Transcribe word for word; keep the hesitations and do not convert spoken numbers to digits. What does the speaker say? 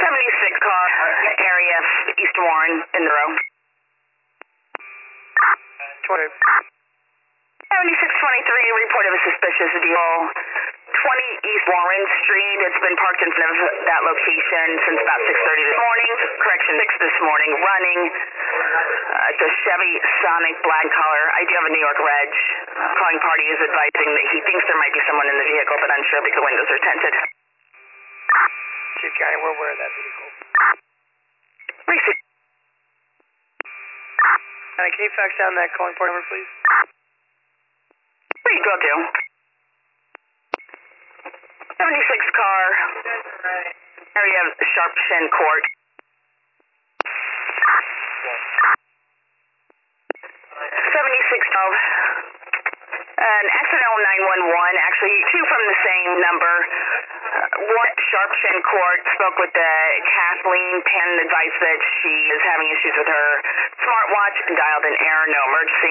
seventy-six car, area East Warren in the row. twenty. seventy-six twenty-three, report of a suspicious vehicle. twenty East Warren Street. It's been parked in front of that location since about six thirty this morning. Correction, six this morning, running. Uh, it's a Chevy Sonic black color. I do have a New York reg. Uh, calling party is advising that he thinks there might be someone in the vehicle, but unsure because the windows are tinted. Chief County, we're aware of that vehicle. Receive. Uh, can you fax down that calling part number, please? Where you go to? seventy-six car, area of Sharp Shin Court. seventy-six twelve. An accidental nine one one, actually two from the same number. Uh, one at Sharp Shin Court spoke with the Kathleen Penn, advised that she is having issues with her smartwatch, dialed an error, no emergency.